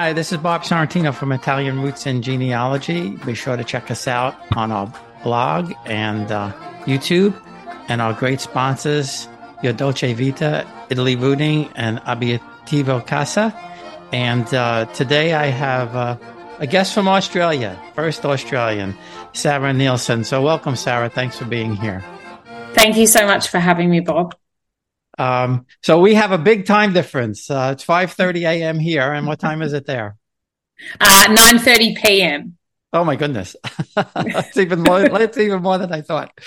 Hi, this is Bob Sorrentino from Italian Roots and Genealogy. Be sure to check us out on our blog and YouTube, and our great sponsors, Your Dolce Vita, Italy Rooting, and Abiativo Casa. And today I have a guest from Australia, first Australian, Sarah Nielsen. So welcome, Sarah. Thanks for being here. Thank you so much for having me, Bob. So we have a big time difference. It's 5:30 a.m. here. And what time is it there? 9:30 p.m. Oh my goodness. It's even more, it's even more than I thought.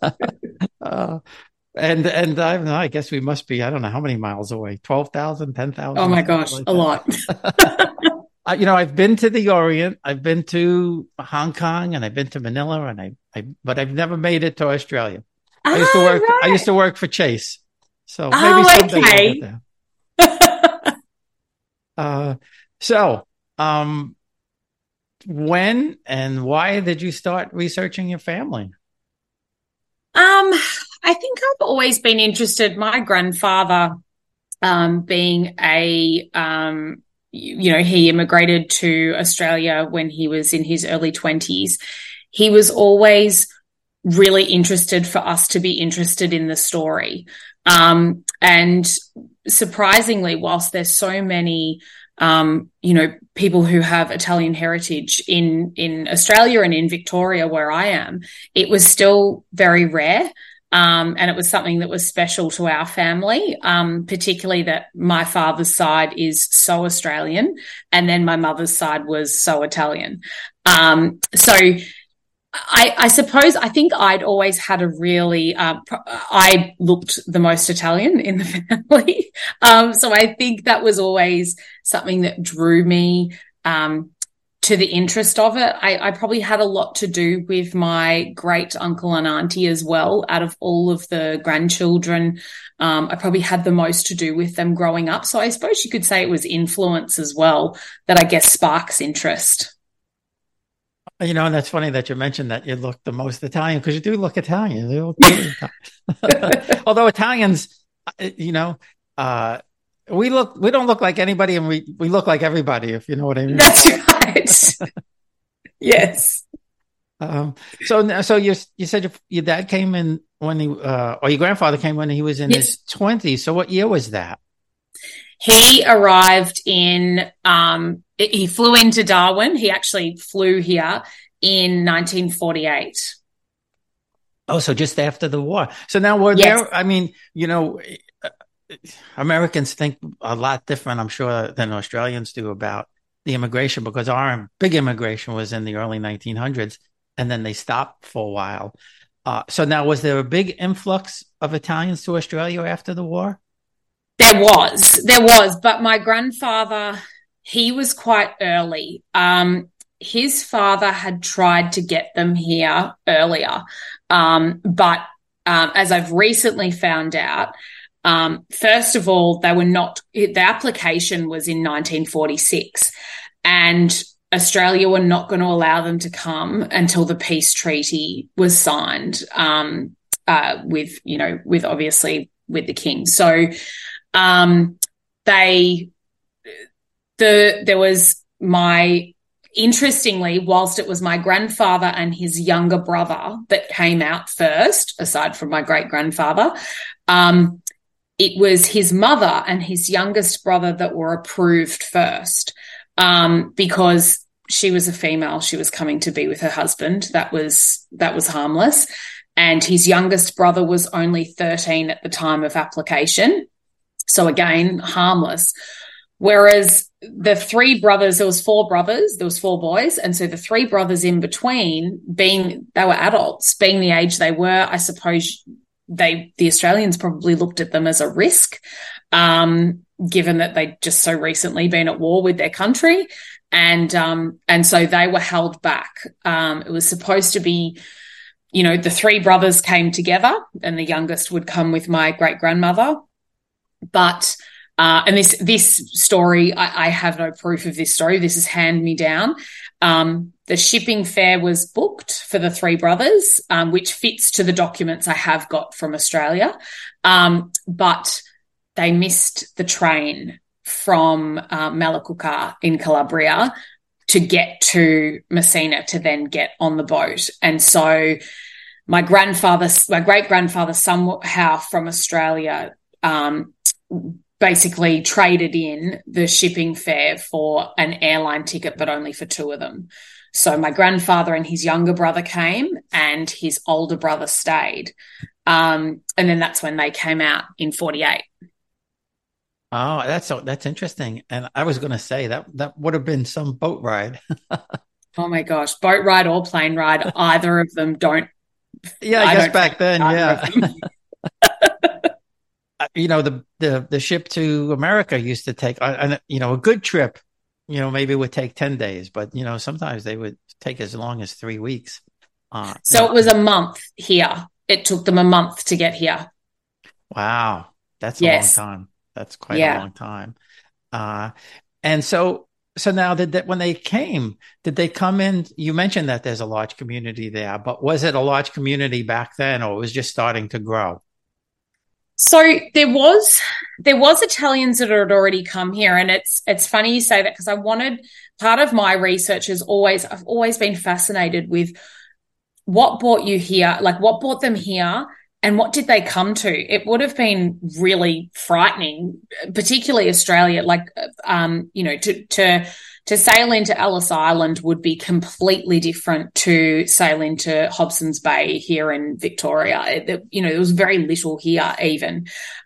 And I don't know, I guess we must be, I don't know how many miles away, 12,000, 10,000. Oh my gosh, like a lot. I've been to the Orient, I've been to Hong Kong, and I've been to Manila, but I've never made it to Australia. I used to work for Chase. So maybe someday we'll get there. When and why did you start researching your family? I think I've always been interested. My grandfather, being he immigrated to Australia when he was in his early 20s. He was always really interested for us to be interested in the story. And surprisingly, whilst there's so many, people who have Italian heritage in Australia and in Victoria, where I am, it was still very rare. And it was something that was special to our family, particularly that my father's side is so Australian and then my mother's side was so Italian. So I suppose I think I'd always had a really I looked the most Italian in the family. So I think that was always something that drew me to the interest of it. I probably had a lot to do with my great uncle and auntie as well. Out of all of the grandchildren, I probably had the most to do with them growing up. So I suppose you could say it was influence as well that I guess sparks interest. And that's funny that you mentioned that you look the most Italian, because you do look Italian. You look really Italian. Although Italians, we don't look like anybody, and we look like everybody, if you know what I mean. That's right. Yes. So you said your dad came in when or your grandfather came when he was in his 20s. So what year was that? He arrived he flew into Darwin. He actually flew here in 1948. Oh, so just after the war. So now Americans think a lot different, I'm sure, than Australians do about the immigration, because our big immigration was in the early 1900s, and then they stopped for a while. So now, was there a big influx of Italians to Australia after the war? There was, but my grandfather, he was quite early. His father had tried to get them here earlier. But as I've recently found out, first of all, the application was in 1946, and Australia were not going to allow them to come until the peace treaty was signed, with obviously with the king. So, interestingly, whilst it was my grandfather and his younger brother that came out first, aside from my great grandfather, it was his mother and his youngest brother that were approved first, because she was a female. She was coming to be with her husband. That was harmless. And his youngest brother was only 13 at the time of application. So again, harmless. Whereas the three brothers, there was four boys. And so the three brothers in between, they were adults, being the age they were, I suppose the Australians probably looked at them as a risk, given that they'd just so recently been at war with their country. And so they were held back. It was supposed to be, the three brothers came together and the youngest would come with my great grandmother. But, and this story, I have no proof of this story. This is hand me down. The shipping fare was booked for the three brothers, which fits to the documents I have got from Australia. But they missed the train from Malakuka in Calabria to get to Messina to then get on the boat. And so my great grandfather, somehow from Australia, basically traded in the shipping fare for an airline ticket, but only for two of them. So my grandfather and his younger brother came, and his older brother stayed. And then that's when they came out in 48. Oh, that's interesting. And I was going to say that would have been some boat ride. Oh my gosh, boat ride or plane ride, either of them don't. Yeah, I guess back then, yeah. The ship to America used to take, a good trip, maybe would take 10 days, but, sometimes they would take as long as 3 weeks. So it was a month here. It took them a month to get here. Wow. That's a long time. That's quite a long time. And so now when they came, did they come in? You mentioned that there's a large community there, but was it a large community back then, or it was just starting to grow? So there was Italians that had already come here, and it's funny you say that, because part of my research is I've always been fascinated with what brought you here, like what brought them here, and what did they come to? It would have been really frightening, particularly Australia. To sail into Ellis Island would be completely different to sail into Hobson's Bay here in Victoria. There was very little here even.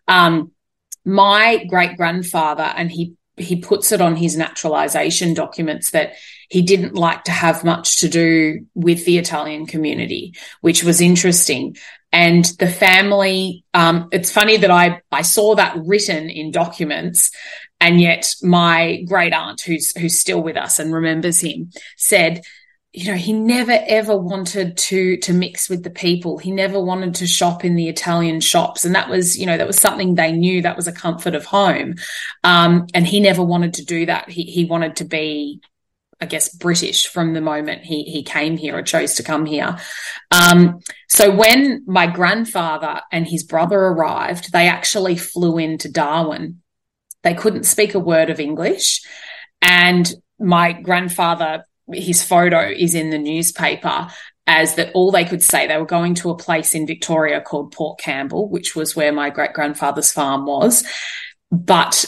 My great grandfather, and he puts it on his naturalization documents, that he didn't like to have much to do with the Italian community, which was interesting. And the family, it's funny that I saw that written in documents, and yet my great aunt, who's still with us and remembers him, said, he never ever wanted to mix with the people. He never wanted to shop in the Italian shops, and that was something they knew. That was a comfort of home, and he never wanted to do that. He wanted to be, I guess, British from the moment he came here or chose to come here. So when my grandfather and his brother arrived, they actually flew into Darwin. They couldn't speak a word of English. And my grandfather, his photo is in the newspaper as that all they could say, they were going to a place in Victoria called Port Campbell, which was where my great-grandfather's farm was. But,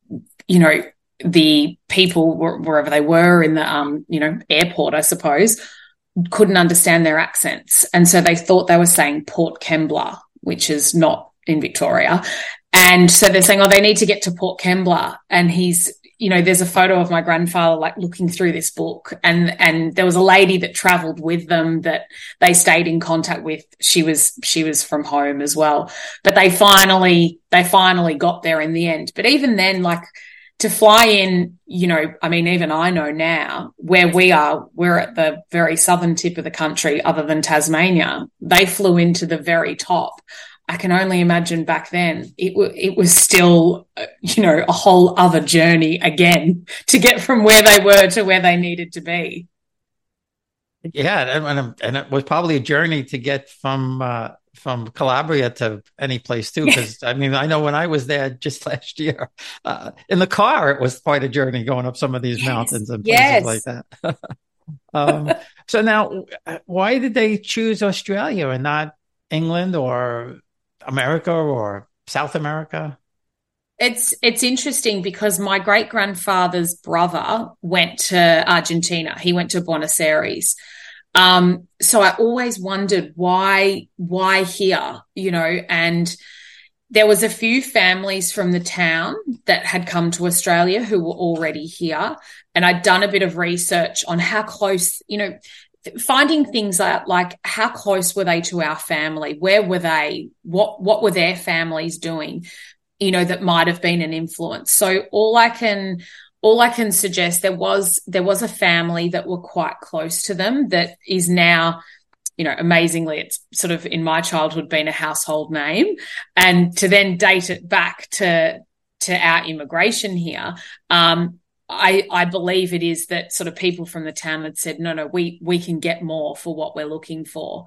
the people, wherever they were in the, airport, I suppose, couldn't understand their accents. And so they thought they were saying Port Kembla, which is not in Victoria. And so they're saying, they need to get to Port Kembla. And there's a photo of my grandfather looking through this book, and there was a lady that traveled with them that they stayed in contact with. She was from home as well, but they finally got there in the end. But even then, to fly in, even I know now where we are, we're at the very southern tip of the country other than Tasmania. They flew into the very top. I can only imagine back then it was still, a whole other journey again to get from where they were to where they needed to be. Yeah, and it was probably a journey to get from Calabria to any place too, because I know when I was there just last year, in the car, it was quite a journey going up some of these mountains and places like that. So now, why did they choose Australia and not England or America or South America? It's interesting because my great grandfather's brother went to Argentina. He went to Buenos Aires. So I always wondered why here, and there was a few families from the town that had come to Australia who were already here. And I'd done a bit of research on how close, finding things out like how close were they to our family? Where were they? What were their families doing? That might have been an influence. So all I can suggest, there was a family that were quite close to them that is now, amazingly, it's sort of in my childhood been a household name, and to then date it back to our immigration here. I believe it is that sort of people from the town had said, no, we can get more for what we're looking for.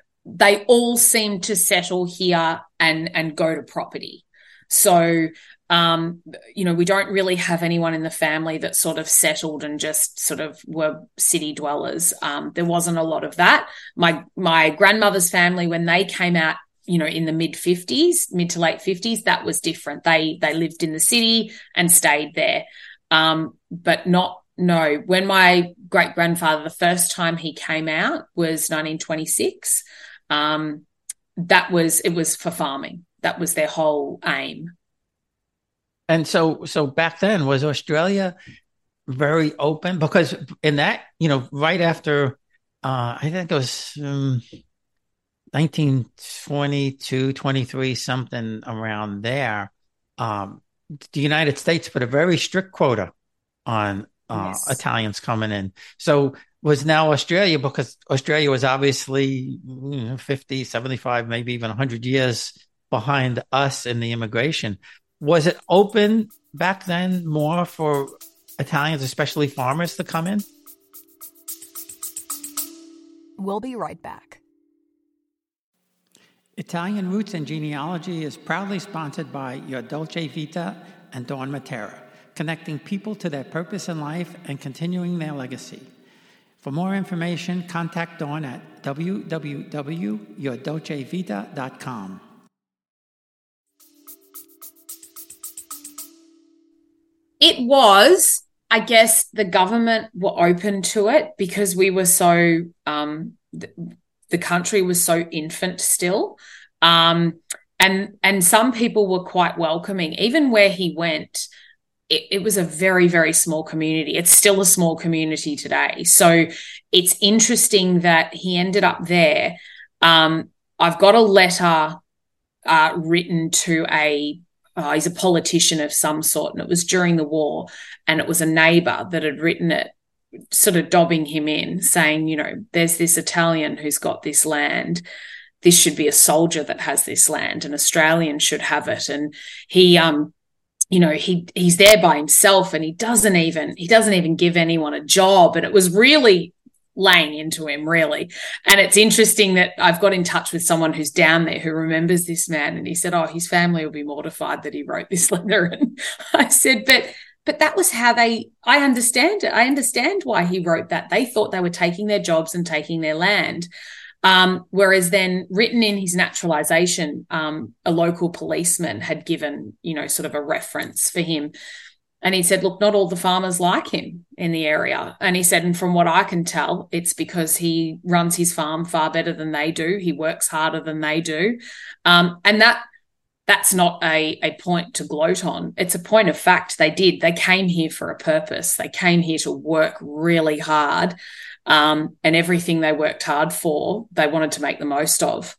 They all seem to settle here and go to property. So We don't really have anyone in the family that sort of settled and just sort of were city dwellers. There wasn't a lot of that. My grandmother's family, when they came out, in the mid to late 50s, that was different. They lived in the city and stayed there. But no, when my great grandfather, the first time he came out was 1926. It was for farming. That was their whole aim. And so back then, was Australia very open? Because in that, right after, I think it was 1922, 23, something around there, the United States put a very strict quota on Yes. Italians coming in. So was now Australia, because Australia was obviously 50, 75, maybe even 100 years behind us in the immigration. Was it open back then more for Italians, especially farmers, to come in? We'll be right back. Italian Roots and Genealogy is proudly sponsored by Your Dolce Vita and Dawn Matera, connecting people to their purpose in life and continuing their legacy. For more information, contact Dawn at www.yourdolcevita.com. It was, I guess, the government were open to it because we were so, the country was so infant still. And some people were quite welcoming. Even where he went, it was a very, very small community. It's still a small community today. So it's interesting that he ended up there. I've got a letter written to he's a politician of some sort, and it was during the war, and it was a neighbour that had written it, sort of dobbing him in, saying, there's this Italian who's got this land. This should be a soldier that has this land. An Australian should have it. And he, he's there by himself, and he doesn't even give anyone a job. And it was really laying into him, really. And it's interesting that I've got in touch with someone who's down there who remembers this man, and he said, his family will be mortified that he wrote this letter. And I said, but that was how I understand it. I understand why he wrote that. They thought they were taking their jobs and taking their land. Whereas then written in his naturalization, a local policeman had given, sort of a reference for him. And he said, look, not all the farmers like him in the area. And he said, and from what I can tell, it's because he runs his farm far better than they do. He works harder than they do. And that's not a point to gloat on. It's a point of fact. They came here for a purpose. They came here to work really hard. And everything they worked hard for, they wanted to make the most of.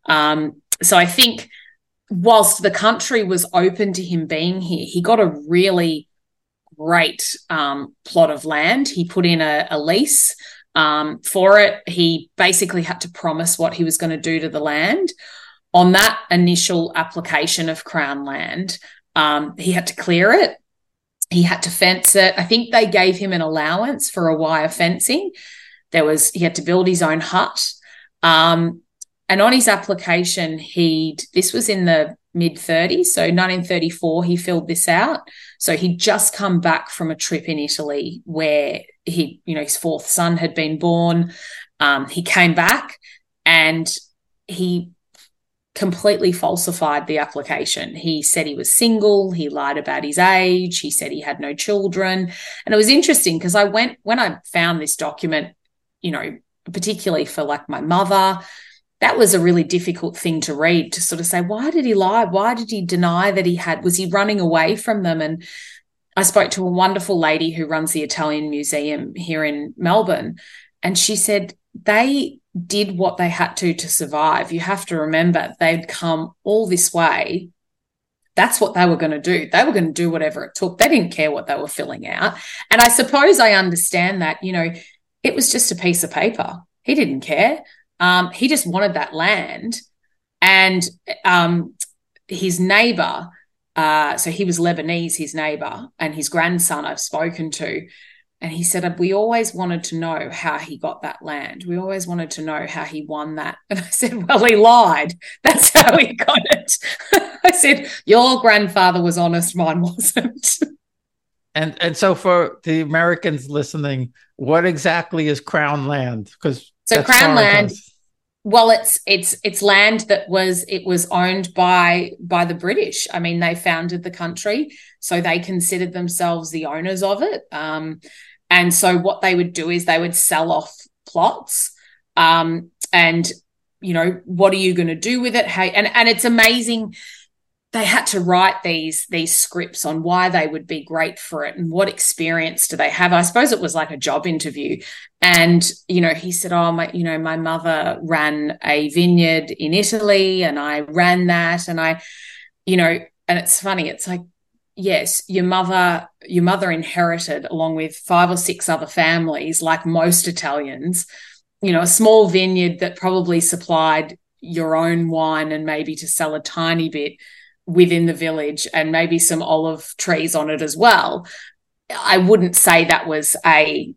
So I think whilst the country was open to him being here, he got a really great plot of land. He put in a lease for it. He basically had to promise what he was going to do to the land. On that initial application of Crown land, he had to clear it. He had to fence it. I think they gave him an allowance for a wire fencing. He had to build his own hut. And on his application, this was in the mid-30s, so 1934, he filled this out. So he'd just come back from a trip in Italy where his fourth son had been born. He came back and he completely falsified the application. He said he was single. He lied about his age. He said he had no children. And it was interesting because when I found this document, particularly for like my mother, that was a really difficult thing to read, to sort of say, why did he lie? Why did he deny that was he running away from them? And I spoke to a wonderful lady who runs the Italian Museum here in Melbourne, and she said they did what they had to survive. You have to remember they'd come all this way. That's what they were going to do. They were going to do whatever it took. They didn't care what they were filling out. And I suppose I understand that, it was just a piece of paper. He didn't care. He just wanted that land. And his neighbour, so he was Lebanese, his neighbour, and his grandson I've spoken to, And he said, we always wanted to know how he got that land. We always wanted to know how he won that. And I said, well, he lied. That's how he got it. I said, your grandfather was honest, mine wasn't. And so for the Americans listening, what exactly is Crown land? Because Crown land, well, it's land that was owned by the British. I mean, they founded the country, so they considered themselves the owners of it. And so what they would do is they would sell off plots. And, what are you going to do with it? And it's amazing. They had to write these scripts on why they would be great for it and what experience do they have. I suppose it was like a job interview. And, he said, my mother ran a vineyard in Italy and I ran that. And and it's funny. It's like, yes, your mother inherited, along with 5 or 6 other families, like most Italians, a small vineyard that probably supplied your own wine and maybe to sell a tiny bit within the village and maybe some olive trees on it as well. I wouldn't say that was a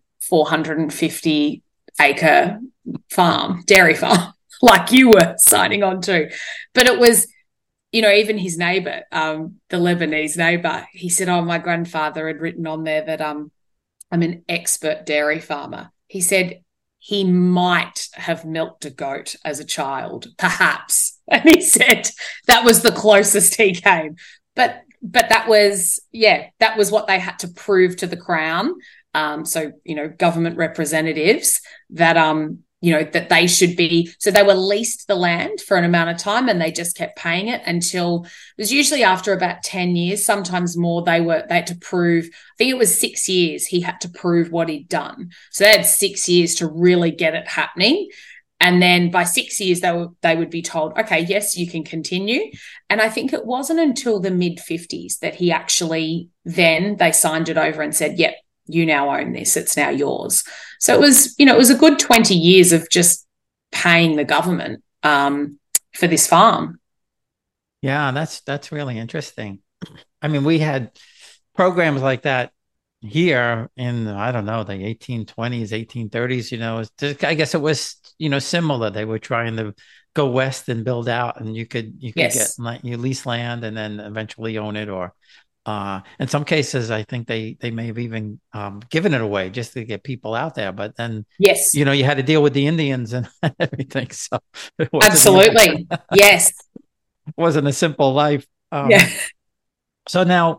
450-acre dairy farm, like you were signing on to. But it was, even his neighbor, the Lebanese neighbor, he said, my grandfather had written on there that I'm an expert dairy farmer. He said he might have milked a goat as a child, perhaps. And he said that was the closest he came. But that was what they had to prove to the Crown. So, government representatives that, that they should be, so they were leased the land for an amount of time and they just kept paying it until, it was usually after about 10 years, sometimes more, they had to prove, I think it was 6 years, he had to prove what he'd done. So they had 6 years to really get it happening. And then by 6 years, they would be told, okay, yes, you can continue. And I think it wasn't until the mid-50s that he actually, then they signed it over and said, yep, you now own this, it's now yours. So it was a good 20 years of just paying the government for this farm. Yeah, that's really interesting. I mean, we had programs like that here in, I don't know, the 1820s, 1830s, I guess it was, similar. They were trying to go west and build out, and you could Yes. get, you lease land and then eventually own it, or in some cases, I think they may have even given it away just to get people out there. But then, yes, you had to deal with the Indians and everything. So absolutely, yes, it wasn't a simple life. Yeah. So now,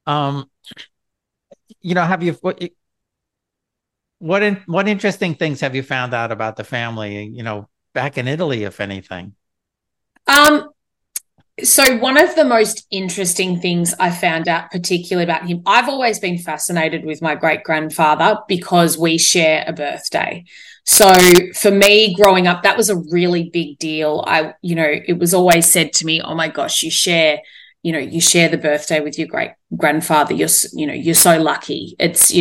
have you what interesting things have you found out about the family? Back in Italy, if anything. So one of the most interesting things I found out particularly about him, I've always been fascinated with my great-grandfather because we share a birthday. So for me growing up, that was a really big deal. It was always said to me, oh my gosh, you share the birthday with your great-grandfather. You're so lucky. It's,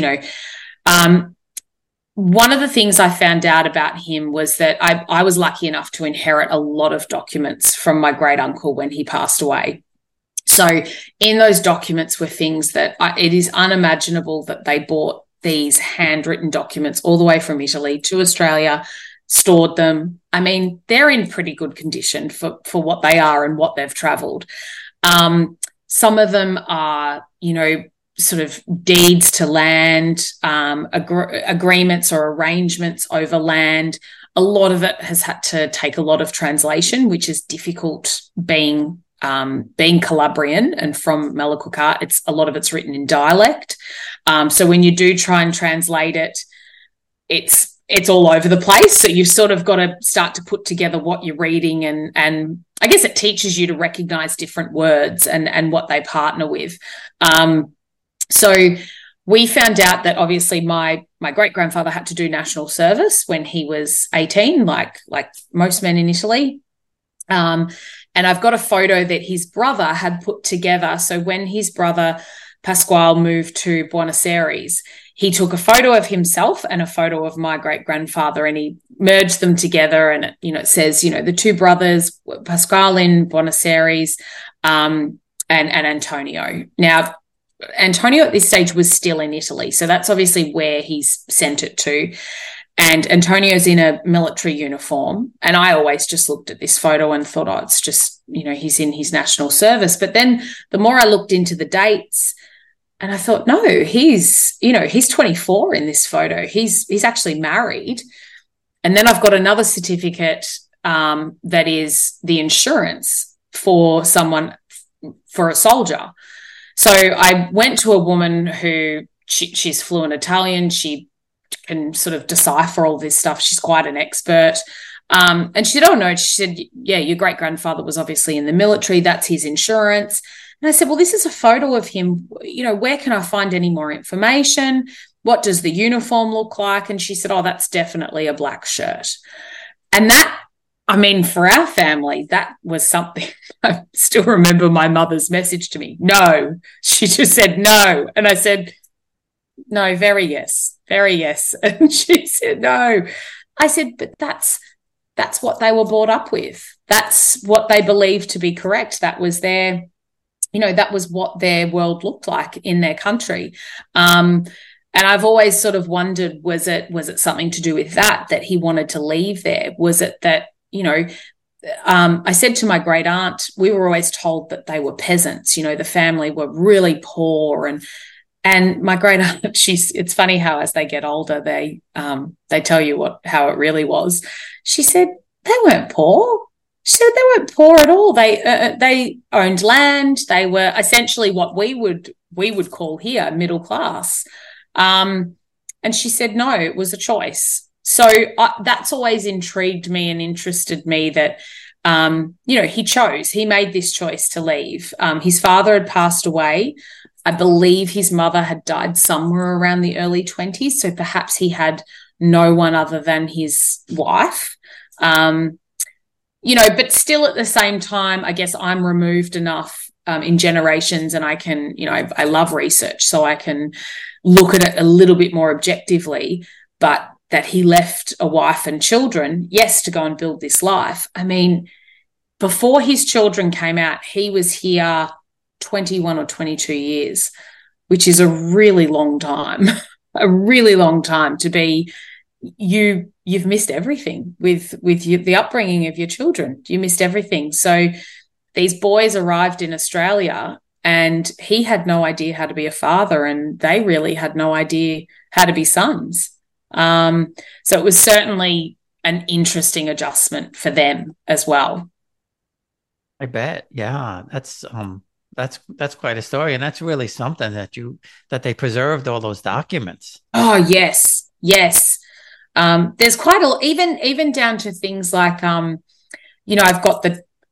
one of the things I found out about him was that I was lucky enough to inherit a lot of documents from my great uncle when he passed away. So in those documents were things that it is unimaginable that they bought these handwritten documents all the way from Italy to Australia, stored them. I mean, they're in pretty good condition for what they are and what they've traveled. Some of them are, sort of deeds to land, agreements or arrangements over land. A lot of it has had to take a lot of translation, which is difficult being Calabrian and from Melaleuca. A lot of it's written in dialect. So when you do try and translate it, it's all over the place. So you've sort of got to start to put together what you're reading, and I guess it teaches you to recognize different words and what they partner with. So we found out that obviously my great-grandfather had to do national service when he was 18, like most men in Italy. And I've got a photo that his brother had put together. So when his brother Pasquale moved to Buenos Aires, he took a photo of himself and a photo of my great-grandfather, and he merged them together. And it says, the two brothers, Pasquale in Buenos Aires, and Antonio. Now, Antonio at this stage was still in Italy. So that's obviously where he's sent it to. And Antonio's in a military uniform. And I always just looked at this photo and thought, oh, it's just, he's in his national service. But then the more I looked into the dates, and I thought, no, he's 24 in this photo. He's actually married. And then I've got another certificate that is the insurance for someone, for a soldier. So I went to a woman who she's fluent Italian. She can sort of decipher all this stuff. She's quite an expert. And she said, oh, no. She said, yeah, your great-grandfather was obviously in the military. That's his insurance. And I said, well, this is a photo of him. Where can I find any more information? What does the uniform look like? And she said, oh, that's definitely a black shirt. And that, for our family, that was something. I still remember my mother's message to me. No. She just said no. And I said, no, very yes. And she said, no. I said, but that's what they were brought up with. That's what they believed to be correct. That was that was what their world looked like in their country. And I've always sort of wondered, was it something to do with that he wanted to leave there? Was it that, I said to my great aunt, we were always told that they were peasants, the family were really poor, and my great aunt, it's funny how as they get older, they tell you how it really was. She said they weren't poor. She said they weren't poor at all. They owned land. They were essentially what we would call here middle class. And she said, no, it was a choice. So that's always intrigued me and interested me that, he made this choice to leave. His father had passed away. I believe his mother had died somewhere around the early 20s. So perhaps he had no one other than his wife. But still at the same time, I guess I'm removed enough in generations, and I can, I love research, so I can look at it a little bit more objectively. But that he left a wife and children, yes, to go and build this life. Before his children came out, he was here 21 or 22 years, which is a really long time, to be, you've missed everything with the upbringing of your children. You missed everything. So these boys arrived in Australia and he had no idea how to be a father, and they really had no idea how to be sons. So it was certainly an interesting adjustment for them as well. I bet. Yeah. That's quite a story. And that's really something that they preserved all those documents. Oh, yes. There's quite even down to things like, I've got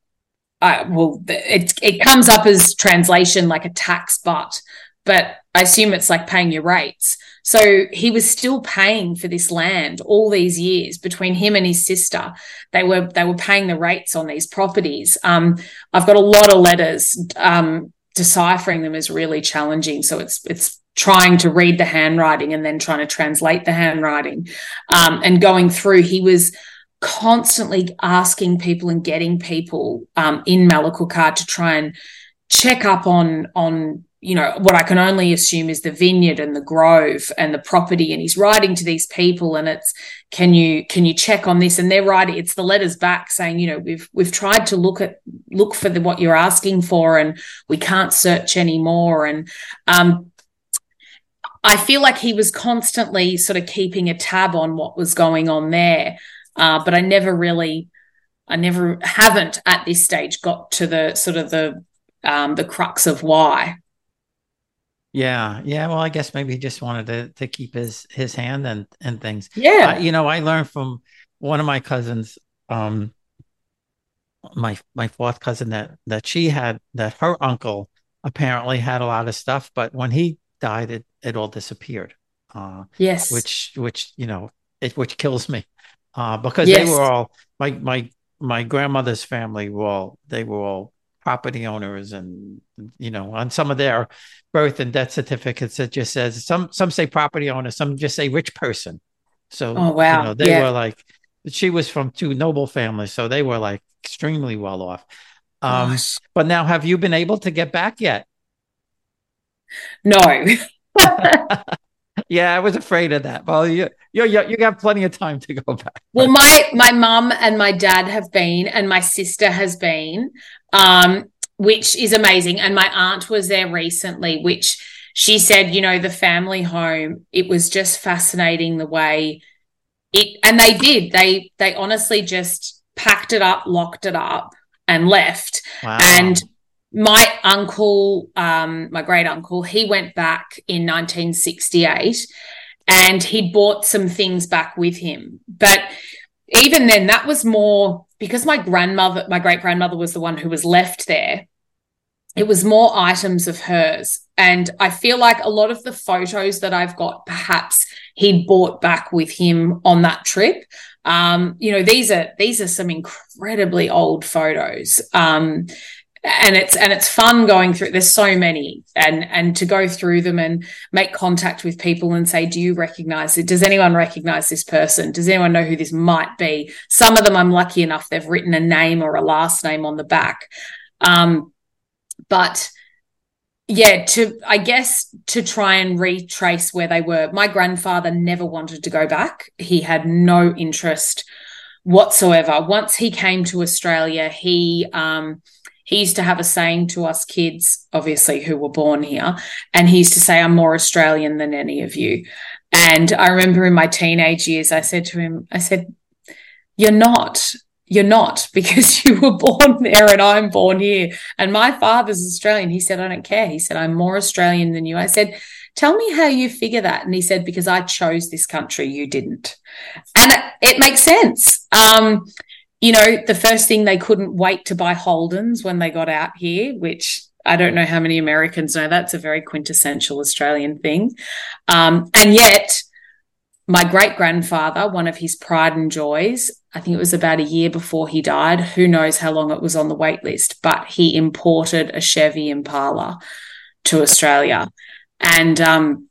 it comes up as translation, like a tax but I assume it's like paying your rates. So he was still paying for this land all these years between him and his sister. They were paying the rates on these properties. I've got a lot of letters. Deciphering them is really challenging. So it's trying to read the handwriting and then trying to translate the handwriting. And going through, he was constantly asking people and getting people in Malakukar to try and check up on what I can only assume is the vineyard and the grove and the property. And he's writing to these people, and it's, can you check on this? And they're writing, it's the letters back saying, we've tried to look for what you're asking for, and we can't search anymore. And I feel like he was constantly sort of keeping a tab on what was going on there. But I never haven't at this stage got to the sort of the crux of why. Yeah. Well, I guess maybe he just wanted to keep his hand and things. Yeah. I learned from one of my cousins, my fourth cousin, that her uncle apparently had a lot of stuff, but when he died, it all disappeared. Yes. Which kills me. Because yes. They were all my grandmother's family they were all property owners, and on some of their birth and death certificates it just says some say property owner, some just say rich person. So oh wow, they were like, she was from two noble families, so they were like extremely well off. But now, have you been able to get back yet? No. Yeah, I was afraid of that. Well, you got plenty of time to go back. Well, my mum and my dad have been, and my sister has been, which is amazing. And my aunt was there recently, which she said, the family home, it was just fascinating the way and they did. They honestly just packed it up, locked it up, and left. Wow. And my uncle, my great uncle, he went back in 1968 and he'd bought some things back with him. But even then, that was more because my great grandmother was the one who was left there. It was more items of hers. And I feel like a lot of the photos that I've got, perhaps he'd bought back with him on that trip. These are some incredibly old photos. And it's fun going through. There's so many, and to go through them and make contact with people and say, do you recognize it? Does anyone recognize this person? Does anyone know who this might be? Some of them I'm lucky enough they've written a name or a last name on the back. But yeah, to try and retrace where they were. My grandfather never wanted to go back. He had no interest whatsoever. Once he came to Australia, he used to have a saying to us kids, obviously, who were born here, and he used to say, I'm more Australian than any of you. And I remember in my teenage years, I said to him, you're not, because you were born there and I'm born here. And my father's Australian. He said, I don't care. He said, I'm more Australian than you. I said, tell me how you figure that. And he said, because I chose this country, you didn't. And it makes sense. The first thing, they couldn't wait to buy Holdens when they got out here, which I don't know how many Americans know. That's a very quintessential Australian thing. And yet my great-grandfather, one of his pride and joys, I think it was about a year before he died, who knows how long it was on the wait list, but he imported a Chevy Impala to Australia. And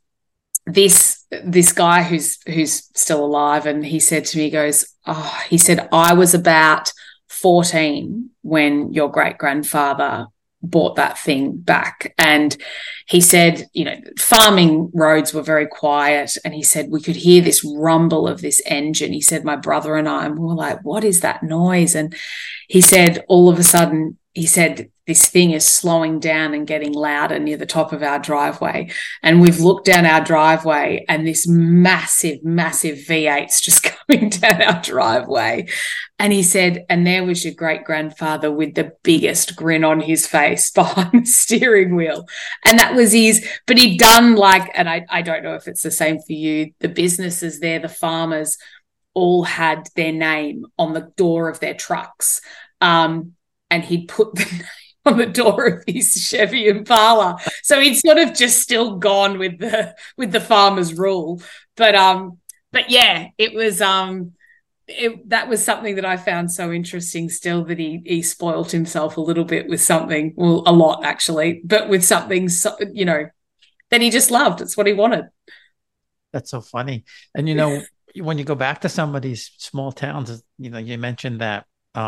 this guy who's still alive, and he said to me, he said, I was about 14 when your great-grandfather bought that thing back. And he said, farming roads were very quiet. And he said, we could hear this rumble of this engine. He said, my brother and I, we were like, what is that noise? And he said, all of a sudden, he said, this thing is slowing down and getting louder near the top of our driveway. And we've looked down our driveway and this massive, massive V8's just coming down our driveway. And he said, and there was your great-grandfather with the biggest grin on his face behind the steering wheel. And that was but he'd done and I don't know if it's the same for you, the businesses there, the farmers all had their name on the door of their trucks. And he'd put the name on the door of his Chevy Impala. So he'd sort of just still gone with the farmer's rule. But yeah, it was that was something that I found so interesting still, that he spoilt himself a little bit with something, well, a lot actually, but with something, that he just loved. It's what he wanted. That's so funny. And, when you go back to some of these small towns, you mentioned that,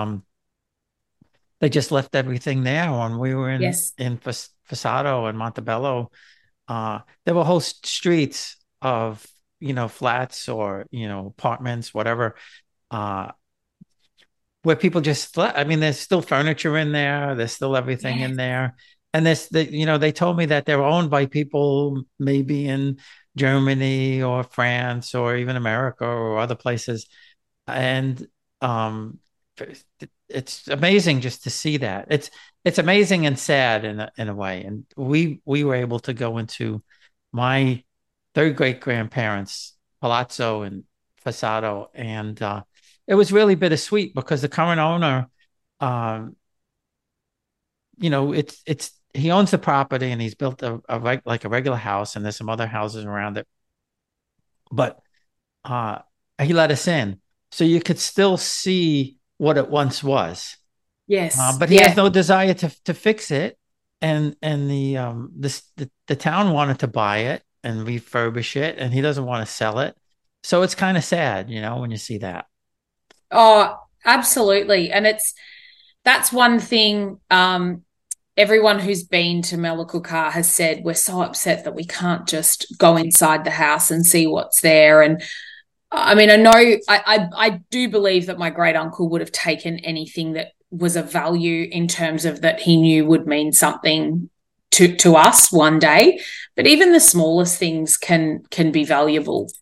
they just left everything there. When we were in Fasado and Montebello, there were whole streets of, flats or, apartments, whatever, where people just slept. I mean, there's still furniture in there. There's still everything in there. And they told me that they're owned by people maybe in Germany or France or even America or other places. And, it's amazing just to see that. It's amazing and sad in a way. And we were able to go into my third great grandparents' palazzo in Fasado, and it was really bittersweet because the current owner, he owns the property and he's built a regular house, and there's some other houses around it, but he let us in, so you could still see what it once was. Yes. But he has no desire to fix it. And the town wanted to buy it and refurbish it, and he doesn't want to sell it. So it's kind of sad, when you see that. Oh, absolutely. And that's one thing. everyone who's been to Melaleuca has said, we're so upset that we can't just go inside the house and see what's there. And I mean, I know, I do believe that my great uncle would have taken anything that was of value in terms of that he knew would mean something to us one day. But even the smallest things can be valuable.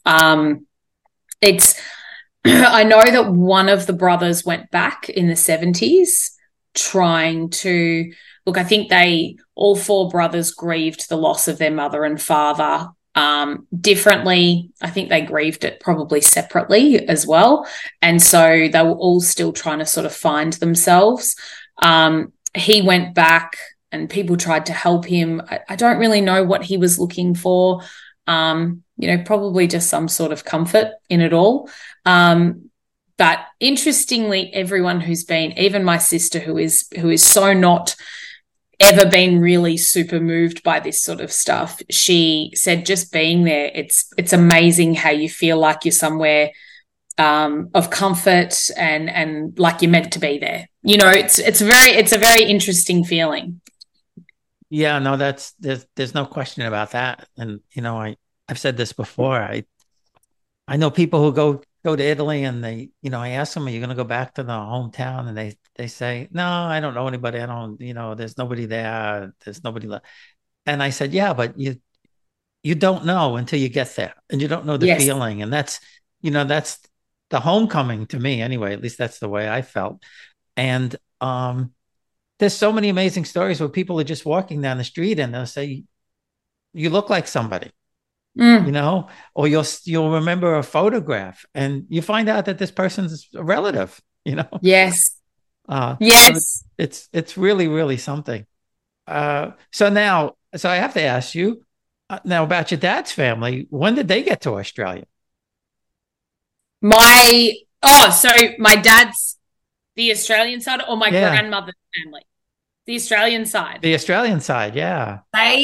It's I know that one of the brothers went back in the 70s trying to look. I think all four brothers grieved the loss of their mother and father differently. I think they grieved it probably separately as well. And so they were all still trying to sort of find themselves. He went back and people tried to help him. I don't really know what he was looking for. Probably just some sort of comfort in it all. But interestingly, everyone who's been, even my sister who is so not ever been really super moved by this sort of stuff, she said just being there, it's amazing how you feel like you're somewhere of comfort and like you're meant to be there. It's a very interesting feeling. Yeah, no, there's no question about that. And I've said this before. I know people who go to Italy and they, I ask them, are you going to go back to the hometown? And they say, no, I don't know anybody. I don't, there's nobody there. There's nobody left. And I said, yeah, but you don't know until you get there and you don't know the feeling. And that's the homecoming to me anyway. At least that's the way I felt. And there's so many amazing stories where people are just walking down the street and they'll say, you look like somebody. Or you'll remember a photograph and you find out that this person's a relative, Yes. Yes. So it's really, really something. So I have to ask you now about your dad's family. When did they get to Australia? So my dad's the Australian side or my grandmother's family? The Australian side. The Australian side, yeah.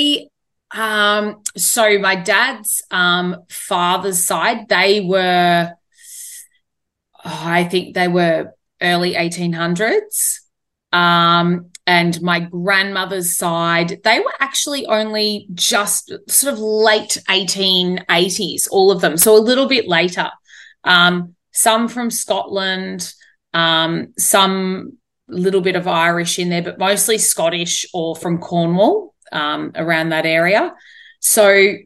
So my dad's father's side, they were, I think they were early 1800s. And my grandmother's side, they were actually only just sort of late 1880s, all of them. So a little bit later. Some from Scotland, some little bit of Irish in there, but mostly Scottish or from Cornwall, around that area. So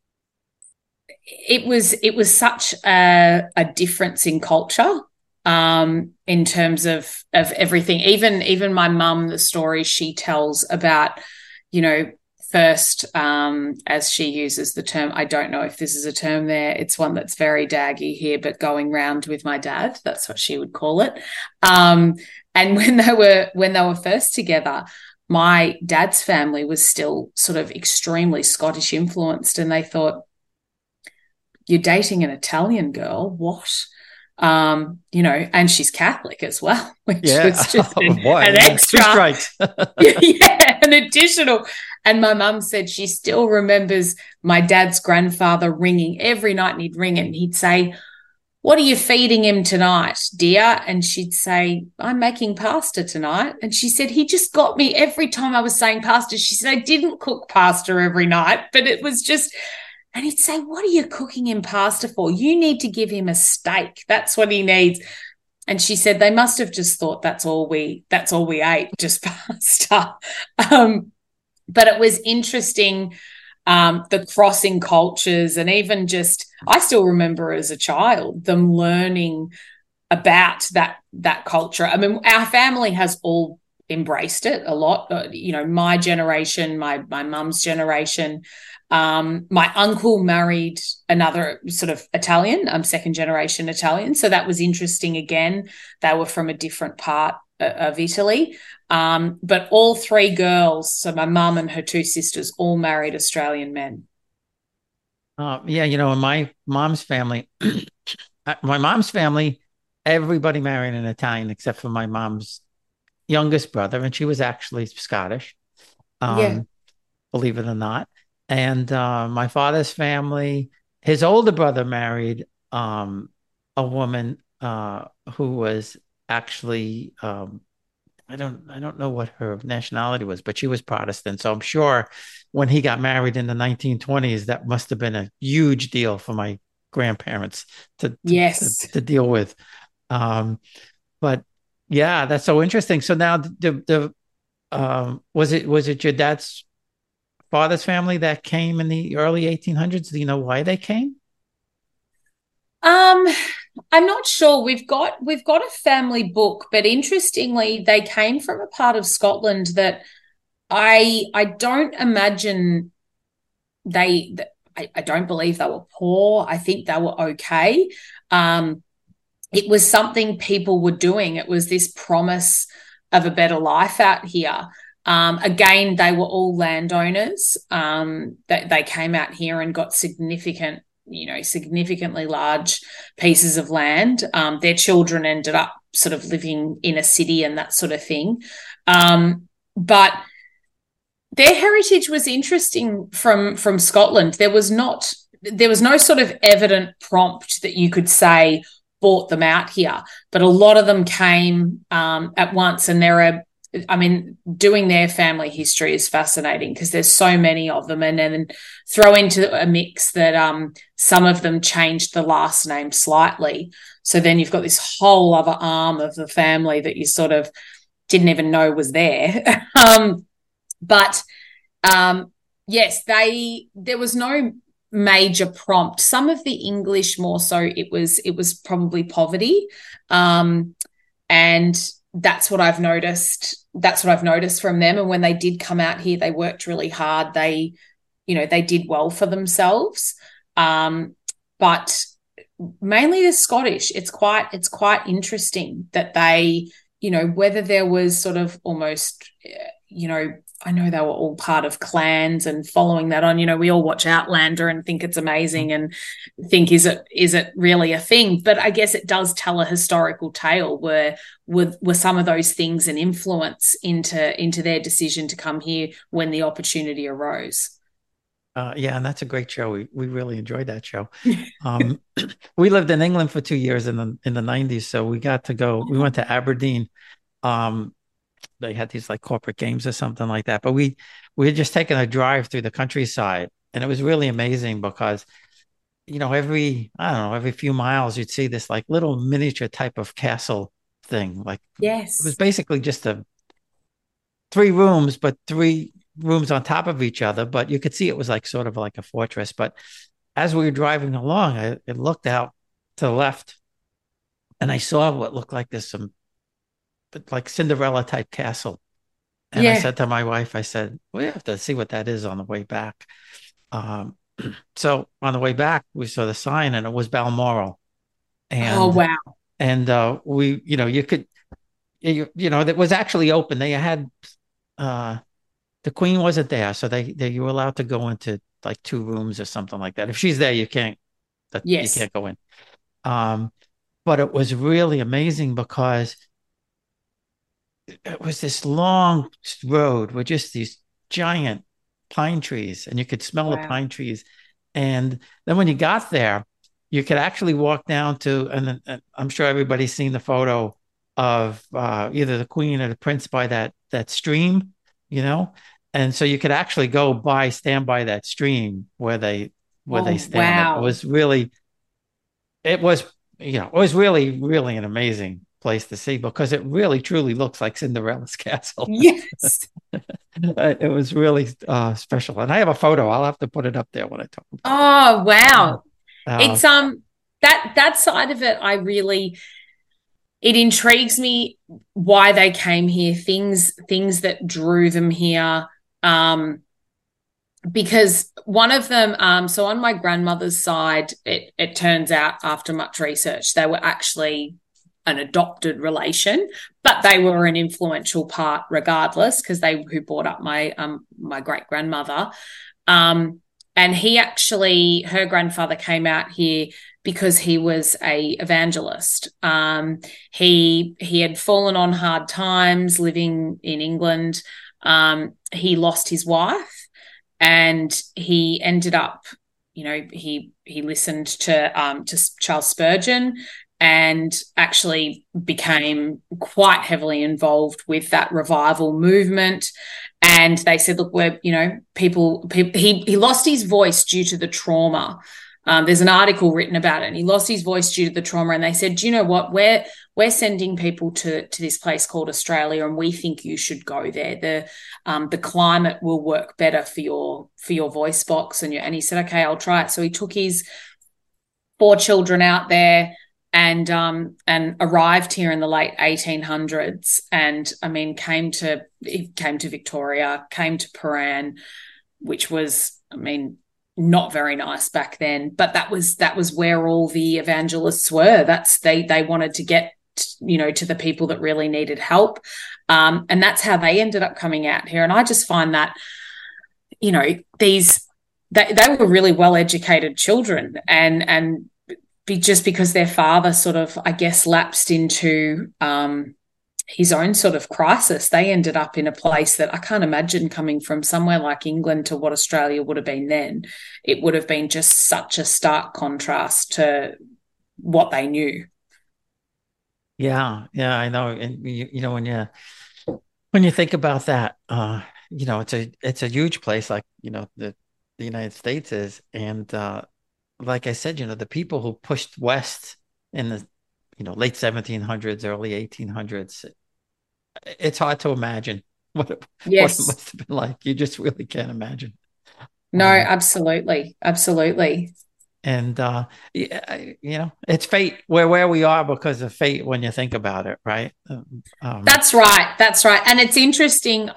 it was such a difference in culture, in terms of everything. Even my mum, the stories she tells about, first, as she uses the term, I don't know if this is a term there, it's one that's very daggy here, but going round with my dad, that's what she would call it. And when they were first together, my dad's family was still sort of extremely Scottish influenced, and they thought, you're dating an Italian girl, what? And she's Catholic as well, which was just an extra, an additional. And my mum said she still remembers my dad's grandfather ringing every night, and he'd ring and he'd say, what are you feeding him tonight, dear? And she'd say, I'm making pasta tonight. And she said, he just got me every time I was saying pasta. She said, I didn't cook pasta every night, but it was just, and he'd say, what are you cooking him pasta for? You need to give him a steak. That's what he needs. And she said, they must have just thought that's all we ate, just pasta. But it was interesting, the crossing cultures, and even just, I still remember as a child them learning about that culture. I mean, our family has all embraced it a lot. My generation, my mum's generation. My uncle married another sort of Italian, second generation Italian. So that was interesting again. They were from a different part of Italy. But all three girls, so my mum and her two sisters, all married Australian men. In my mom's family, everybody married an Italian except for my mom's youngest brother, and she was actually Scottish, believe it or not. And my father's family, his older brother married a woman who was actually I don't know what her nationality was, but she was Protestant. So I'm sure when he got married in the 1920s, that must have been a huge deal for my grandparents Yes. to deal with. Um, but yeah, that's so interesting. So now was it your dad's father's family that came in the early 1800s? Do you know why they came? Um, I'm not sure. We've got a family book, but interestingly, they came from a part of Scotland that I don't imagine they. I don't believe they were poor. I think they were okay. Um, it was something people were doing. It was this promise of a better life out here. Again, they were all landowners. They came out here and got significantly large pieces of land. Their children ended up sort of living in a city and that sort of thing. But their heritage was interesting from Scotland. There was no sort of evident prompt that you could say brought them out here, but a lot of them came at once, and doing their family history is fascinating because there's so many of them, and then throw into a mix that some of them changed the last name slightly. So then you've got this whole other arm of the family that you sort of didn't even know was there. But yes, there was no major prompt. Some of the English more so it was probably poverty. And that's what I've noticed. That's what I've noticed from them. And when they did come out here, they worked really hard. They did well for themselves. But mainly the Scottish, it's quite interesting that they, whether there was sort of almost, I know they were all part of clans and following that on. We all watch Outlander and think it's amazing and think, is it really a thing? But I guess it does tell a historical tale where were some of those things an influence into their decision to come here when the opportunity arose. Yeah, and that's a great show. We really enjoyed that show. Um, we lived in England for 2 years in the 90s, so we got to go. We went to Aberdeen. Um, they had these like corporate games or something like that. But we had just taken a drive through the countryside, and it was really amazing because every I don't know every few miles you'd see this like little miniature type of castle thing. Like it was Yes. basically just a 3 rooms, but 3 rooms on top of each other. But you could see it was like sort of like a fortress. But as we were driving along, I looked out to the left, and I saw what looked like this some like Cinderella type castle. And I Yeah. said to my wife, I said, we have to see what that is on the way back. Um, so on the way back, we saw the sign, and it was Balmoral. Oh, And wow. we, you could, that was actually open. They had uh, the Queen wasn't there, so they you were allowed to go into like 2 rooms or something like that. If she's there, you Yes. can't go in. Um, but it was really amazing because it was this long road with just these giant pine trees, and you could smell the Wow. pine trees. And then when you got there, you could actually walk down to, and I'm sure everybody's seen the photo of either the Queen or the Prince by that stream, you know. And so you could actually stand by that stream where they Oh, stand. wow. It was, it was really, really an amazing place to see because it really truly looks like Cinderella's castle. Yes. It was really special. And I have a photo. I'll have to put it up there when I talk about it. Oh, wow. Uh, It's that side of it, it intrigues me why they came here, things that drew them here. Because one of them, so on my grandmother's side, it turns out after much research, they were actually an adopted relation, but they were an influential part regardless, because they who brought up my great grandmother. Um, and her grandfather came out here because he was a evangelist. He had fallen on hard times living in England. He lost his wife, and he ended up, he listened to Charles Spurgeon, and actually became quite heavily involved with that revival movement. And they said, look, we're, people he lost his voice due to the trauma. There's an article written about it, and he lost his voice due to the trauma. And they said, do you know what? We're sending people to this place called Australia, and we think you should go there. The climate will work better for your voice box. And he said, okay, I'll try it. So he took his 4 children out there and arrived here in the late 1800s. And I mean, came to Victoria, came to Paran, which was, I mean, not very nice back then, but that was where all the evangelists were. They wanted to get, to the people that really needed help. And that's how they ended up coming out here. And I just find that, they were really well-educated children, and just because their father sort of, I guess, lapsed into his own sort of crisis, they ended up in a place that I can't imagine coming from somewhere like England to what Australia would have been then. It would have been just such a stark contrast to what they knew. Yeah, I know. And when you think about that, it's a huge place, like the United States is, and like I said, the people who pushed west in the late 1700s, early 1800s, it's hard to imagine what it must have been like. You just really can't imagine. No, absolutely. And it's fate. We're where we are because of fate when you think about it, right? That's right. And it's interesting.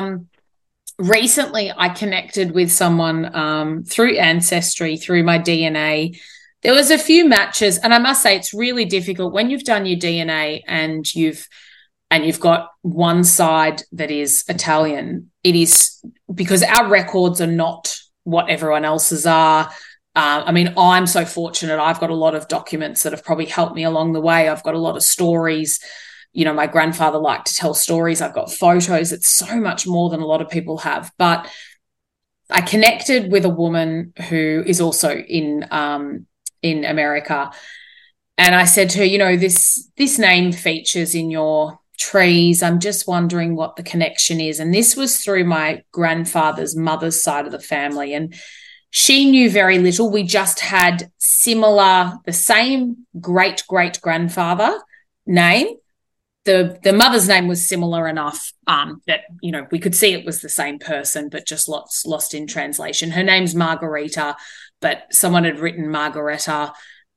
Recently I connected with someone through Ancestry, through my DNA. There was a few matches, and I must say it's really difficult when you've done your DNA and you've got one side that is Italian. It is because our records are not what everyone else's are. I mean, I'm so fortunate. I've got a lot of documents that have probably helped me along the way. I've got a lot of stories. My grandfather liked to tell stories. I've got photos. It's so much more than a lot of people have. But I connected with a woman who is also in America. And I said to her, this name features in your trees. I'm just wondering what the connection is. And this was through my grandfather's mother's side of the family. And she knew very little. We just had the same great-great-grandfather name. The mother's name was similar enough that, we could see it was the same person, but just lost in translation. Her name's Margarita, but someone had written Margareta,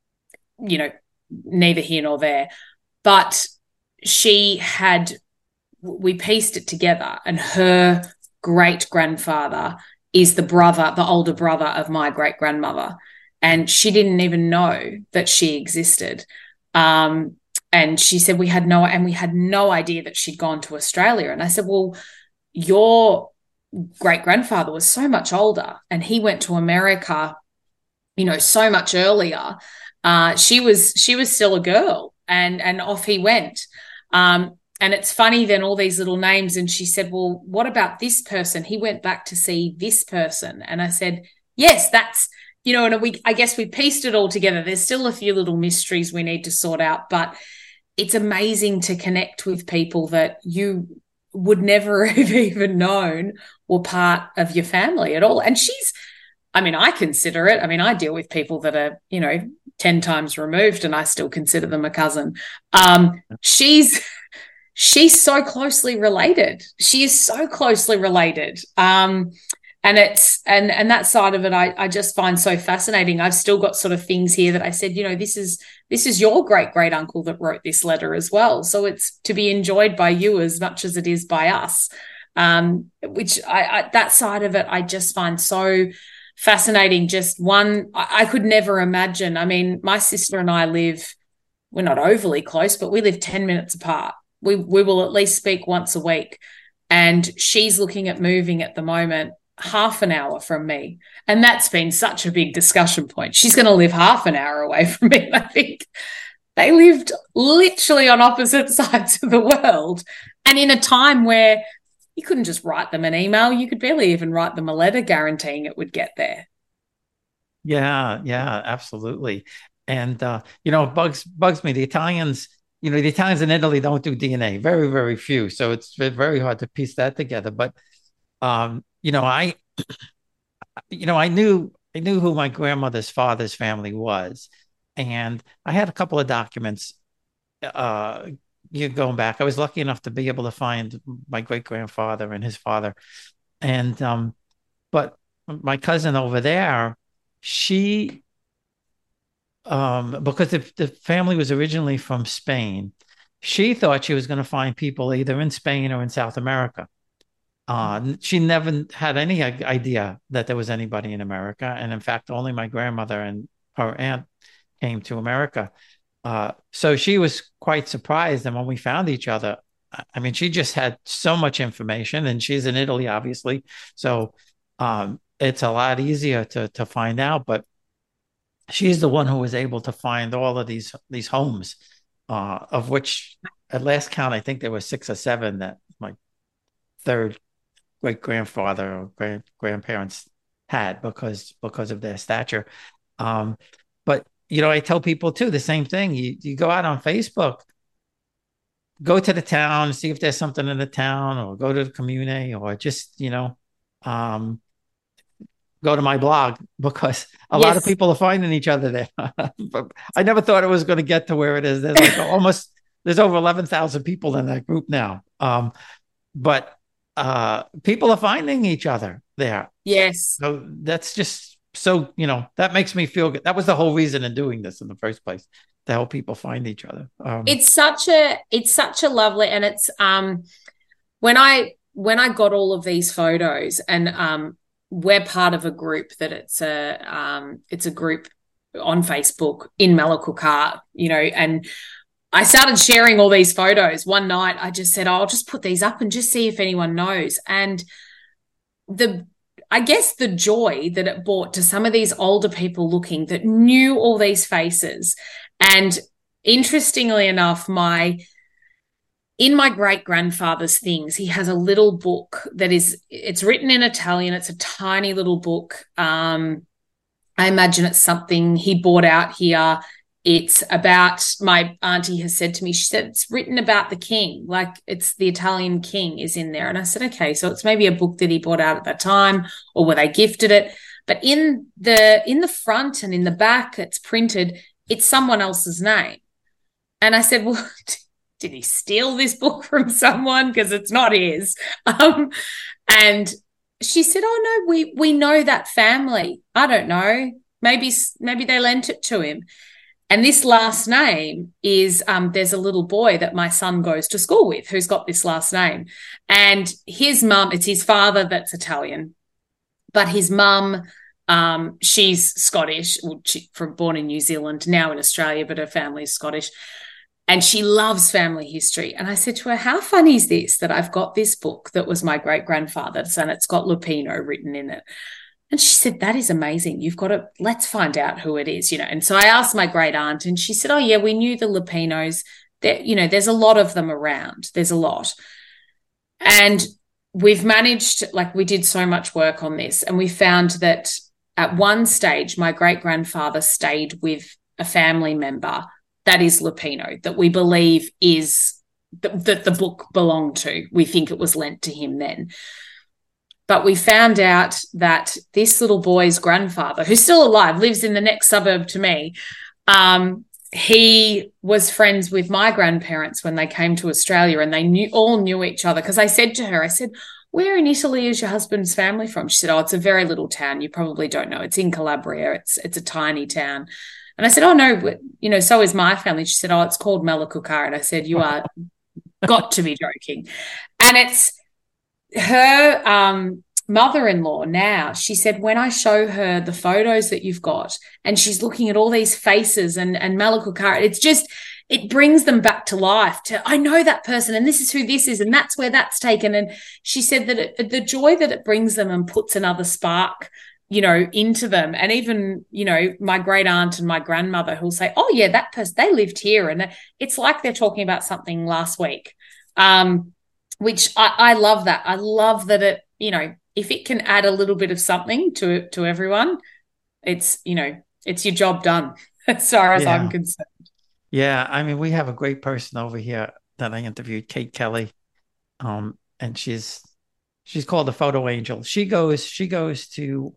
neither here nor there. But we pieced it together, and her great-grandfather is the older brother of my great-grandmother. And she didn't even know that she existed. And she said we had no idea that she'd gone to Australia. And I said, well, your great-grandfather was so much older, and he went to America, so much earlier. She was still a girl, and off he went. And it's funny then, all these little names. And she said, well, what about this person? He went back to see this person. And I said, yes, that's, and I guess we pieced it all together. There's still a few little mysteries we need to sort out, but it's amazing to connect with people that you would never have even known were part of your family at all. And I consider it. I deal with people that are, 10 times removed, and I still consider them a cousin. She's so closely related. She is so closely related. And that side of it, I just find so fascinating. I've still got sort of things here that I said, this is your great uncle that wrote this letter as well. So it's to be enjoyed by you as much as it is by us. Which that side of it, I just find so fascinating. Just one, I could never imagine. My sister and I we're not overly close, but we live 10 minutes apart. We will at least speak once a week. And she's looking at moving at the moment half an hour from me. And that's been such a big discussion point. She's going to live half an hour away from me. And I think they lived literally on opposite sides of the world. And in a time where you couldn't just write them an email, you could barely even write them a letter guaranteeing it would get there. Yeah, absolutely. And it bugs me. The Italians, the Italians in Italy don't do DNA. Very, very few. So it's very hard to piece that together. But I knew who my grandmother's father's family was, and I had a couple of documents. You going back, I was lucky enough to be able to find my great grandfather and his father, and but my cousin over there, she because the family was originally from Spain, she thought she was going to find people either in Spain or in South America. She never had any idea that there was anybody in America. And in fact, only my grandmother and her aunt came to America. So she was quite surprised. And when we found each other, I mean, she just had so much information, and she's in Italy, obviously. So it's a lot easier to find out. But she's the one who was able to find all of these homes, of which at last count, I think there were 6 or 7 that my third great grandfather or grandparents had because of their stature. But I tell people too the same thing. You go out on Facebook, go to the town, see if there's something in the town, or go to the community, or just go to my blog, because a lot of people are finding each other there. But I never thought it was going to get to where it is. There's like there's over 11,000 people in that group now. But people are finding each other there. Yes. So that's just that makes me feel good. That was the whole reason in doing this in the first place, to help people find each other. It's such a lovely, and it's when I got all of these photos, and we're part of a group that it's a group on Facebook in Malakukar, and I started sharing all these photos. One night I just said, I'll just put these up and just see if anyone knows. And I guess the joy that it brought to some of these older people looking that knew all these faces. And interestingly enough, in my great grandfather's things, he has a little book it's written in Italian. It's a tiny little book. I imagine it's something he bought out here. It's about, my auntie has said to me, she said, it's written about the king, like it's the Italian king is in there. And I said, okay, so it's maybe a book that he bought out at that time, or where they gifted it. But in the front and in the back, it's printed, it's someone else's name. And I said, well, did he steal this book from someone? Because it's not his. And she said, oh no, we know that family. I don't know. Maybe they lent it to him. And this last name is, there's a little boy that my son goes to school with who's got this last name. And his mum, it's his father that's Italian, but his mum, she's Scottish, born in New Zealand, now in Australia, but her family's Scottish. And she loves family history. And I said to her, how funny is this that I've got this book that was my great-grandfather's, and it's got Lupino written in it. And she said, that is amazing. Let's find out who it is, And so I asked my great aunt, and she said, oh yeah, we knew the Lupinos. There's a lot of them around. There's a lot. And we've managed, we did so much work on this, and we found that at one stage, my great-grandfather stayed with a family member that is Lupino, that we believe is that the book belonged to. We think it was lent to him then. But we found out that this little boy's grandfather, who's still alive, lives in the next suburb to me. He was friends with my grandparents when they came to Australia, and they all knew each other. Because I said to her, where in Italy is your husband's family from? She said, oh, it's a very little town. You probably don't know. It's in Calabria. It's a tiny town. And I said, oh, no, so is my family. She said, oh, it's called Malakukar. And I said, you are got to be joking. And it's her mother-in-law now. She said, when I show her the photos that you've got, and she's looking at all these faces and Malakukar, it brings them back to life. I know that person, and this is who this is, and that's where that's taken. And she said that the joy that it brings them and puts another spark, into them. And even, my great aunt and my grandmother who'll say, oh yeah, that person, they lived here. And it's like they're talking about something last week, which I love that. I love that it, if it can add a little bit of something to everyone, it's your job done. as far as I'm Yeah. concerned. Yeah. I mean, we have a great person over here that I interviewed, Kate Kelly. And she's called the photo angel. She goes to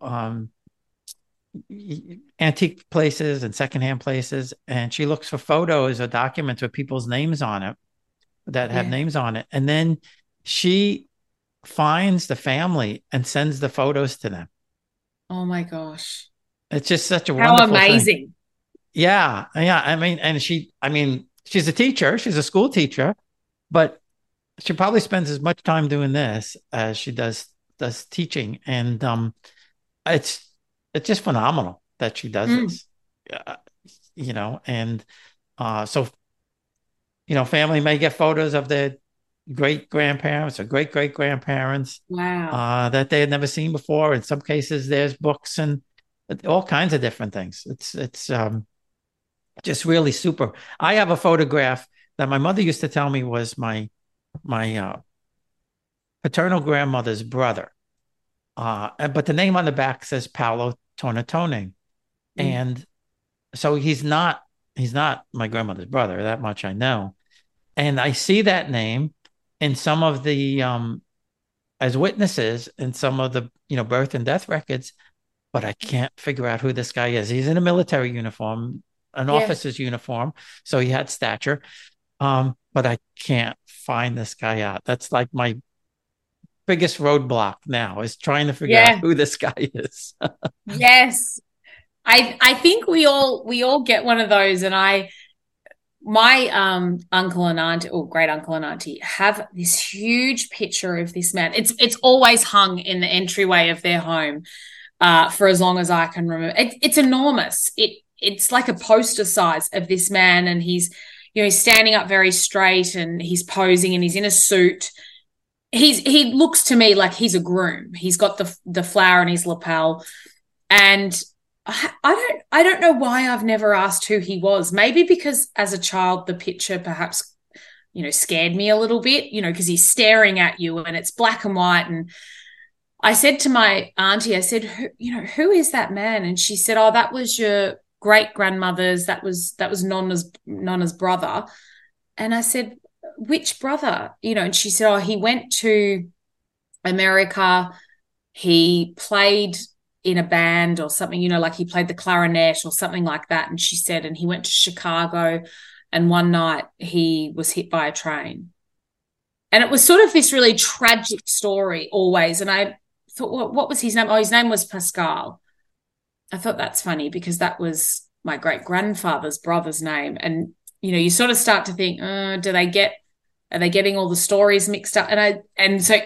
antique places and secondhand places, and she looks for photos or documents with people's names on it that have Yeah. names on it. And then she finds the family and sends the photos to them. Oh my gosh. It's just such a How wonderful thing. amazing. Yeah. Yeah. I mean, she's a teacher, she's a school teacher, but she probably spends as much time doing this as she does teaching. And it's it's just phenomenal that she does Mm. this. Uh, and so family may get photos of their great grandparents or great great grandparents Wow. that they had never seen before. In some cases, there's books and all kinds of different things. It's just really super. I have a photograph that my mother used to tell me was my paternal grandmother's brother. But the name on the back says Paolo Tonatone. Mm. And so he's not my grandmother's brother, that much I know. And I see that name in some of the as witnesses in some of the birth and death records, but I can't figure out who this guy is. He's in a military uniform, an Yeah. officer's uniform, so he had stature. But I can't find this guy out. That's like my biggest roadblock now, is trying to figure out Yeah. who this guy is. Yes. I think we all get one of those, and my uncle and auntie, or great uncle and auntie, have this huge picture of this man. It's always hung in the entryway of their home for as long as I can remember. It's enormous. It's like a poster size of this man, and he's standing up very straight, and he's posing, and he's in a suit. He looks to me like he's a groom. He's got the flower in his lapel, and I don't know why I've never asked who he was. Maybe because as a child the picture perhaps scared me a little bit, because he's staring at you and it's black and white. And I said to my auntie, I said, who is that man? And she said, oh, that was your great grandmother's. That was Nonna's brother. And I said, which brother? And she said, oh, he went to America. He played in a band or something, like he played the clarinet or something like that. And she said, and he went to Chicago, and one night he was hit by a train. And it was sort of this really tragic story always. And I thought, well, what was his name? Oh, his name was Pascal. I thought that's funny because that was my great grandfather's brother's name. And, you sort of start to think, are they getting all the stories mixed up? And so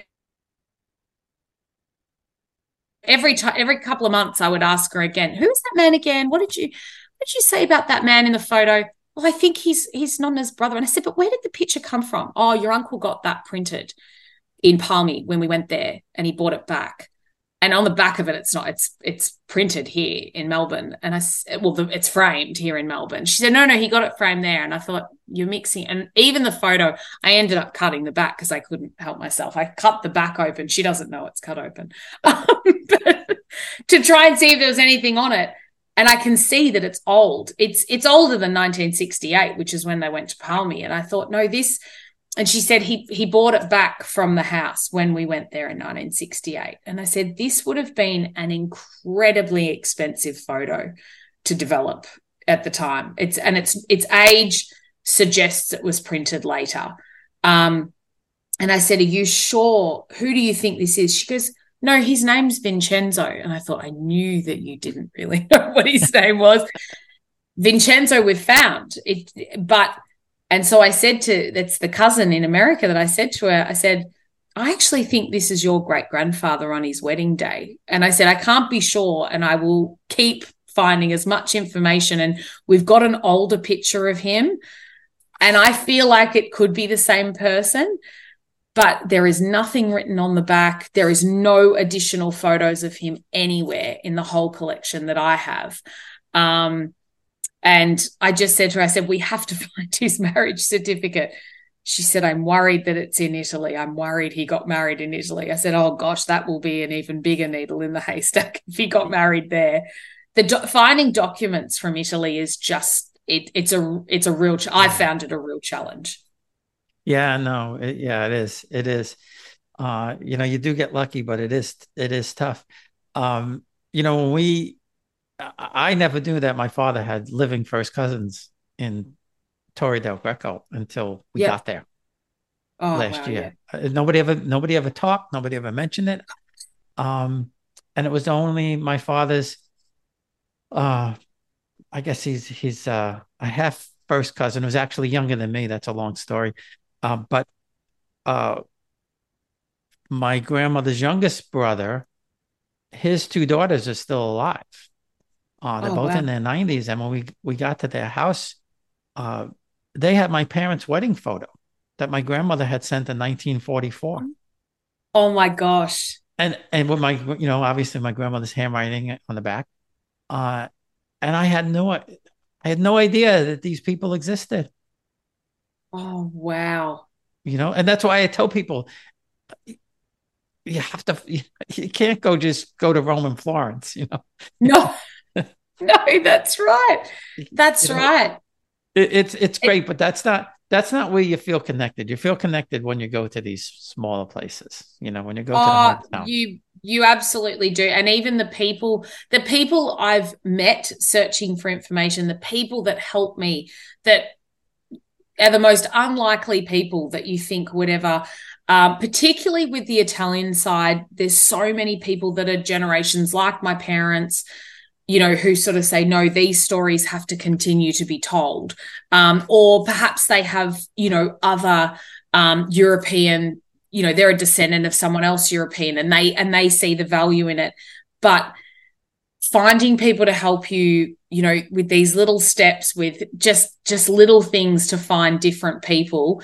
every couple of months I would ask her again, who's that man again? What did you say about that man in the photo? Well, I think he's Nonna's brother. And I said, but where did the picture come from? Oh, your uncle got that printed in Palmy when we went there, and he bought it back. And on the back of it, it's printed here in Melbourne. And it's framed here in Melbourne. She said, no, he got it framed there. And I thought, you're mixing. And even the photo, I ended up cutting the back because I couldn't help myself. I cut the back open. She doesn't know it's cut open to try and see if there was anything on it. And I can see that it's old. It's older than 1968, which is when they went to Palmy. And I thought, no, this. And she said he bought it back from the house when we went there in 1968. And I said, this would have been an incredibly expensive photo to develop at the time. Its age suggests it was printed later. And I said, are you sure? Who do you think this is? She goes, no, his name's Vincenzo. And I thought, I knew that you didn't really know what his name was. Vincenzo we've found. And so I said that's the cousin in America that I said to her, I said, I actually think this is your great grandfather on his wedding day. And I said, I can't be sure, and I will keep finding as much information. And we've got an older picture of him, and I feel like it could be the same person, but there is nothing written on the back. There is no additional photos of him anywhere in the whole collection that I have. And I just said to her, I said, we have to find his marriage certificate. She said, I'm worried that it's in Italy. I'm worried he got married in Italy. I said, oh, gosh, that will be an even bigger needle in the haystack if he got married there. finding documents from Italy is just it's a real. I found it a real challenge. Yeah, no, it is. It is. You do get lucky, but it is tough. When I never knew that my father had living first cousins in Torre del Greco until we got there last year. Yeah. Nobody ever talked. Nobody ever mentioned it. And it was only my father's. I guess he's a half first cousin who's actually younger than me. That's a long story. But my grandmother's youngest brother, his two daughters are still alive. They're both in their 90s. And when we got to their house, they had my parents' wedding photo that my grandmother had sent in 1944. Oh my gosh. And with my, obviously my grandmother's handwriting on the back. And I had no idea that these people existed. Oh, wow. And that's why I tell people, you have to, you can't just go to Rome and Florence, No, that's right. That's right. It's great, but that's not where you feel connected. You feel connected when you go to these smaller places, when you go to the hometown. You absolutely do. And even the people I've met searching for information, the people that help me, that are the most unlikely people that you think would ever, particularly with the Italian side, there's so many people that are generations like my parents, who sort of say, no, these stories have to continue to be told. Or perhaps they have, other European, they're a descendant of someone else European, and they see the value in it. But finding people to help you, with these little steps, with just little things to find different people.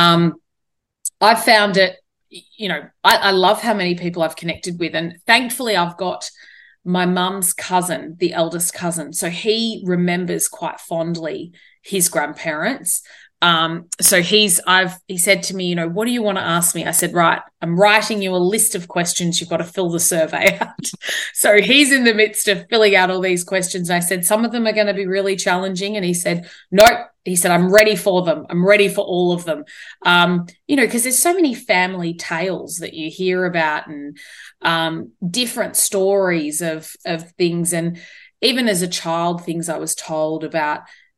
I found it, I love how many people I've connected with. And thankfully I've got my mum's cousin, the eldest cousin. So he remembers quite fondly his grandparents. So he said to me, what do you want to ask me? I said, right, I'm writing you a list of questions. You've got to fill the survey out. So he's in the midst of filling out all these questions. I said, some of them are going to be really challenging. And he said, nope. He said, I'm ready for them. I'm ready for all of them. Because there's so many family tales that you hear about, and different stories of things. And even as a child, things I was told about,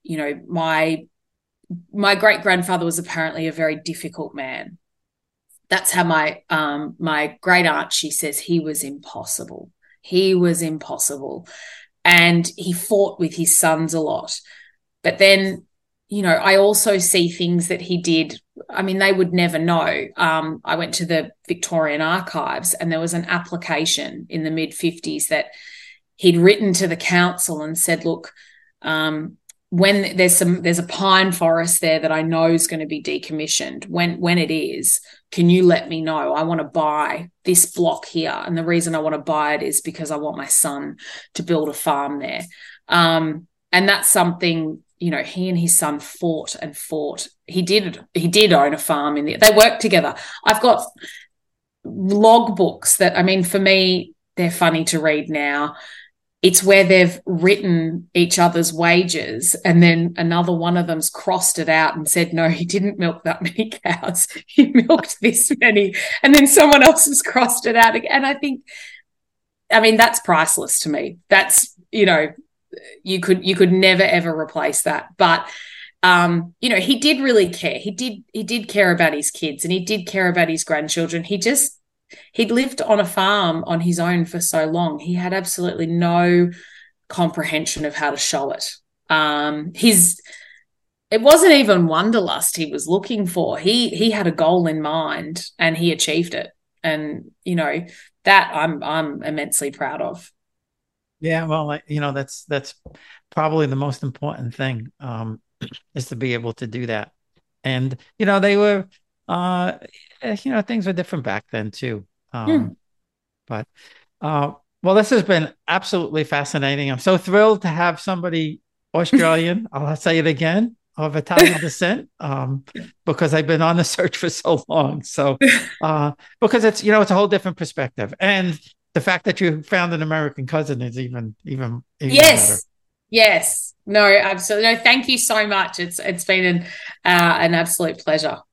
my great-grandfather was apparently a very difficult man. That's how my great aunt, she says, he was impossible. He was impossible. And he fought with his sons a lot. But then, I also see things that he did. I mean, they would never know. I went to the Victorian Archives, and there was an application in the mid-50s that he'd written to the council and said, look, when there's a pine forest there that I know is going to be decommissioned, when it is, can you let me know? I want to buy this block here. And the reason I want to buy it is because I want my son to build a farm there. And that's something, he and his son fought and fought. He did own a farm they worked together. I've got log books that, for me, they're funny to read now. It's where they've written each other's wages, and then another one of them's crossed it out and said, no, he didn't milk that many cows. He milked this many. And then someone else has crossed it out again. And I think, that's priceless to me. That's, you could never, ever replace that. But, he did really care. He did care about his kids, and he did care about his grandchildren. He'd lived on a farm on his own for so long. He had absolutely no comprehension of how to show it. It wasn't even wanderlust he was looking for. He had a goal in mind, and he achieved it. And, that I'm immensely proud of. Yeah, well, that's probably the most important thing, is to be able to do that. And, they were, things were different back then too. But, well, this has been absolutely fascinating. I'm so thrilled to have somebody Australian, I'll say it again, of Italian descent, because I've been on the search for so long. So, because it's, it's a whole different perspective. And the fact that you found an American cousin is even better. Yes. No, absolutely. No, thank you so much. It's been an absolute pleasure.